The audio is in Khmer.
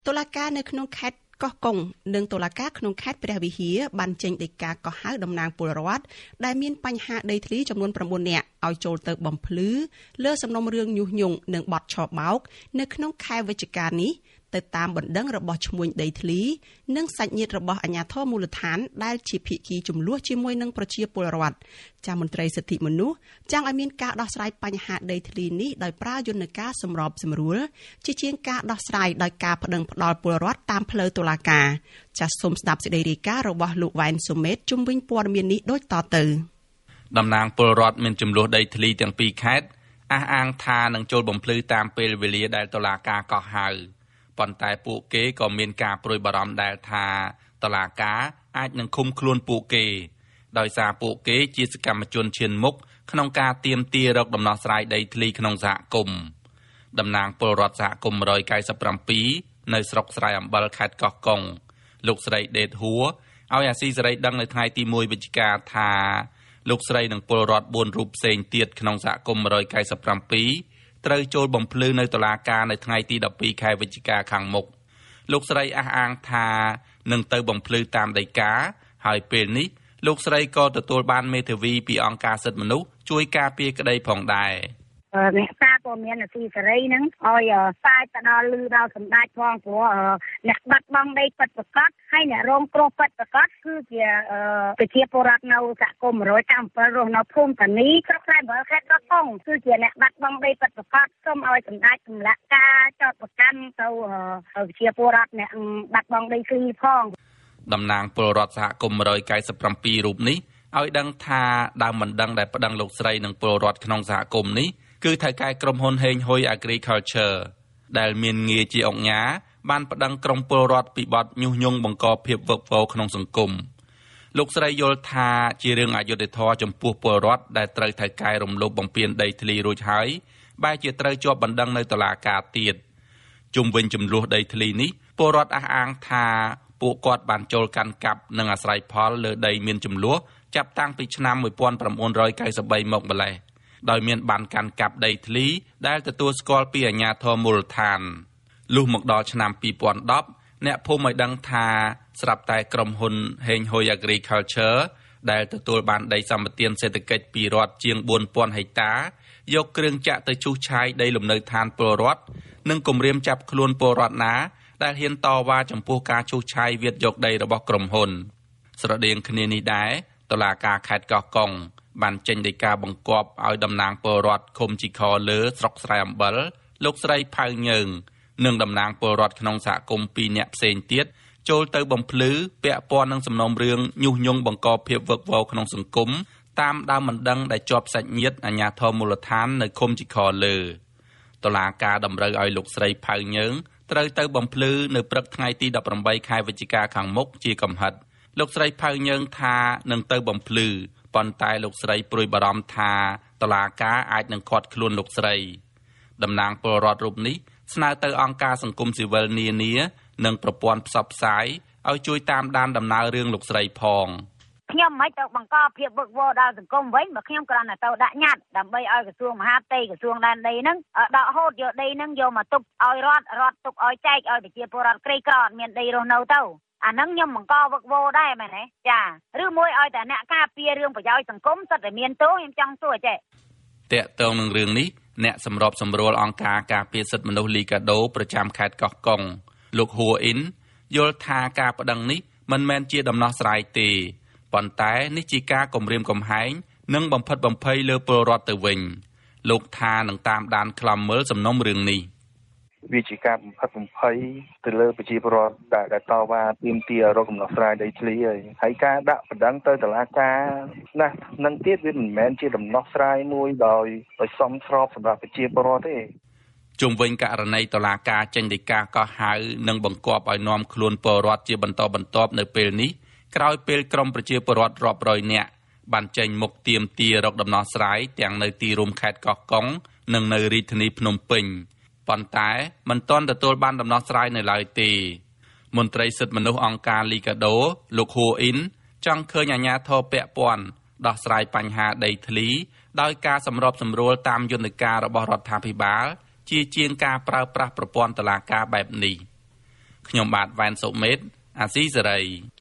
តុលាការនៅក្នុងខេត្តកោះកុងនិងតុលាការក្នុងខេត្តព្រះវិហារបានចេញដីកាកោះហៅតំណាងពលរដ្ឋដែលមានបញ្ហាដីធ្លីចំនួន9នាក់ឲ្យចូលទៅបំភ្លឺលើសំណុំរឿងញុះញង់និងបទឆបោកនៅក្នុងខែវិច្ឆិកានេះទៅតាមបណ្ដឹងរបស់ឈ្មួញដីធ្លីនិងសាច់ញាតិរបស់អាជ្ញាធរមូលដ្ឋានដែលជាភាគីចំនួនជាមួយនឹងប្រជាពលរដ្ឋចាស់មន្ត្រីសិទ្ធិមនុស្សចង់ឲ្យមានការដោះស្រាយបញ្ហាដីធ្លីនេះដោយប្រើយន្តការសម្របសម្រួលជាជាងការដោះស្រាយដោយការប្តឹងផ្តល់ពលរដ្ឋតាមផ្លូវតុលាការចាស់សូមស្ដាប់សេចក្តីរាយការណ៍របស់លោកវ៉ែនសុមេតជុំវិញព័ត៌មាននេះដូចតទៅតំណាងពលរដ្ឋមានចំនួនដីធ្លីទាំងពីរខេត្តអះអាងថានឹងចូលបំភ្លឺតាមពេលវេលាដែលតុលាការកោះហៅប៉ុន្តែពួកគេក៏មានការព្រួយបារម្ភដែរថាតុលាការអាចនឹងឃុំខ្លួនពួកគេដោយសារពួកគេជាសកម្មជនឈានមុខក្នុងការទាមទាររកដំណោះស្រាយដីធ្លីក្នុងសហគមន៍តំណាងពលរដ្ឋសហគមន៍197នៅស្រុកស្រែអំបិលខេត្តកោះកុងលោកស្រីដេតហួរឲ្យអាស៊ីសេរីដឹងនៅថ្ងៃទី1វិច្ឆិកាថាលោកស្រីនិងពលរដ្ឋ4រូបផ្សេងទៀតក្នុងសហគមន៍197ត្រូវចូលបំភ្លឺនៅតុលាការនៅថ្ងៃទី12ខែវិច្ឆិកាខាងមុខលោកស្រីអះអាងថានឹងទៅបំភ្លឺតាមដីកាហើយពេលនេះលោកស្រីក៏ទទួលបានមេធាវីពីអង្គការសិទ្ធិមនុស្សជួយការពារក្តីផងដែរអ្នកសារព័ត៌មានអាស៊ីសេរីហ្នឹងឲ្យផ្សាយទៅដល់ឮដល់សម្ដេចផងព្រោះអ្នកបាត់បង់ដីពិតប្រាកដហើយអ្នករងគ្រោះពិតប្រាកដគឺជាប្រជាពលរដ្ឋនៅសហគមន៍197រស់នៅភូមិតានីស្រុកខ្សែអំបិលខេត្តកោះកុងគឺជាអ្នកបាត់បង់ដីពិតប្រាកដសូមឲ្យសម្ដេចទម្លាក់ការចោទប្រកាន់ទៅប្រជាពលរដ្ឋអ្នកបាត់បង់ដីធ្លីផងតំណាងពលរដ្ឋសហគមន៍197រូបនេះឲ្យដឹងថាដើមបណ្ដឹងដែលប្តឹងលោកស្រីនិងពលរដ្ឋក្នុងសហគមន៍នេះគឺថៅកែក្រុមហ៊ុនហេងហ៊ុយ Agriculture ដែលមានងារជាអង្គការបានប្តឹងក្រុមពលរដ្ឋពីបទញុះញង់បង្កភាពវឹកវរក្នុងសង្គមលោកស្រីយល់ថាជារឿងអយុត្តិធម៌ចំពោះពលរដ្ឋដែលត្រូវថៅកែរំលោភបំពានដីធ្លីរួចហើយបែរជាត្រូវជាប់បណ្ដឹងនៅតុលាការទៀតជុំវិញចំនួនដីធ្លីនេះពលរដ្ឋអះអាងថាពួកគាត់បានចូលកាន់កាប់និងអាស្រ័យផលលើដីមានចំនួនចាប់តាំងពីឆ្នាំ1993មកម្ល៉េះដោយមានបានកាន់កាប់ដីធ្លីដែលទទួលស្គាល់ពីអាជ្ញាធរមូលដ្ឋានលុះមកដល់ឆ្នាំ2010អ្នកភូមិឲ្យដឹងថាស្រាប់តែក្រុមហ៊ុនហេងហ៊ុយ Agriculture ដែលទទួលបានដីសម្បត្តិសេដ្ឋកិច្ចពីរដ្ឋជាង 4000 ហិកតាយកគ្រឿងចាក់ទៅឈូសឆាយដីលំនៅឋានពលរដ្ឋនិងគំរាមចាប់ខ្លួនពលរដ្ឋណាដែលហ៊ានតវ៉ាចំពោះការឈូសឆាយវាតយកដីរបស់ក្រុមហ៊ុនស្រដៀងគ្នានេះដែរតុលាការខេត្តកោះកុងបានចេញដីកាបង្គាប់ឲ្យតំណាងពលរដ្ឋឃុំជីខលើស្រុកស្រែអំបិលលោកស្រីផៅញើងនិងតំណាងពលរដ្ឋក្នុងសហគមន៍2នាក់ផ្សេងទៀតចូលទៅបំភ្លឺពាក់ព័ន្ធនឹងសំណុំរឿងញុះញង់បង្កភាពវឹកវរក្នុងសង្គមតាមដើមបណ្ដឹងដែលជាប់សាច់ញាតិអាជ្ញាធរមូលដ្ឋាននៅឃុំជីខលើតុលាការតម្រូវឲ្យលោកស្រីផៅញើងត្រូវទៅបំភ្លឺនៅព្រឹកថ្ងៃទី18ខែវិច្ឆិកាខាងមុខជាកំហិតលោកស្រីផៅញើងថានឹងទៅបំភ្លឺប៉ុន្តែលោកស្រីព្រួយបារម្ភថាតុលាការអាចនឹងឃាត់ខ្លួនលោកស្រីតំណាងពលរដ្ឋរូបនេះស្នើទៅអង្គការសង្គមស៊ីវិលនានានិងប្រព័ន្ធផ្សព្វផ្សាយឲ្យជួយតាមដានដំណើររឿងលោកស្រីផងខ្ញុំមិនទៅបង្កភាពវឹកវរដល់សង្គមវិញបើខ្ញុំគ្រាន់តែទៅដាក់ញត្តិដើម្បីឲ្យក្រសួងមហាផ្ទៃក្រសួងដែនដីហ្នឹងដកហូតយកដីហ្នឹងយកមកទុកឲ្យរដ្ឋទុកឲ្យចែកឲ្យប្រជាពលរដ្ឋក្រីក្រអត់មានដីរស់នៅទៅអាហ្នឹងខ្ញុំបង្កវឹកវរដែរមែនទេចាឬមួយឲ្យតែអ្នកការពាររឿងប្រយោជន៍សង្គមសិតតែមានទោសខ្ញុំចង់សួរចេះតកតងនឹងរឿងនេះអ្នកសម្របសម្រួលអង្គការការពារសិទ្ធិមនុស្សលីកាដូប្រចាំខេត្តកោះកុងលោកហួរអ៊ីនយល់ថាការប្តឹងនេះមិនមែនជាដំណោះស្រាយទេប៉ុន្តែនេះជាការគំរាមកំហែងនិងបំផិតបំភ័យលើពលរដ្ឋទៅវិញលោកថានឹងតាមដានខ្លំមើលសំណុំរឿងនេះវាជាការបំផិតបំភ័យទៅលើប្រជាពលរដ្ឋដែលតវ៉ាទាមទាររកដំណោះស្រាយដីធ្លីហើយការដាក់បណ្ដឹងទៅតុលាការណានឹងទៀតវាមិនមែនជាដំណោះស្រាយមួយដោយសមស្របសម្រាប់ប្រជាពលរដ្ឋទេជុំវិញករណីតុលាការចេញដីកាកោះហៅនិងបង្គាប់ឲ្យនាំខ្លួនពលរដ្ឋជាបន្តបន្ទាប់នៅពេលនេះក្រោយពេលក្រុមប្រជាពលរដ្ឋរាប់រយនាក់បានចេញមុខទាមទាររកដំណោះស្រាយទាំងនៅទីរួមខេត្តកោះកុងនិងនៅរាជធានីភ្នំពេញប៉ុន្តែមិនទាន់ទទួលបានដំណោះស្រាយនៅឡើយទេមន្ត្រីសិទ្ធិមនុស្សអង្គការលីកាដូលោកហួរអ៊ីនចង់ឃើញអាជ្ញាធរពាក់ព័ន្ធដោះស្រាយបញ្ហាដីធ្លីដោយការសម្របសម្រួលតាមយន្តការរបស់រដ្ឋាភិបាលជាជាងការប្រើប្រាស់ប្រព័ន្ធតុលាការបែបនេះខ្ញុំបាទវ៉ែនសុមេតអាស៊ីសេរី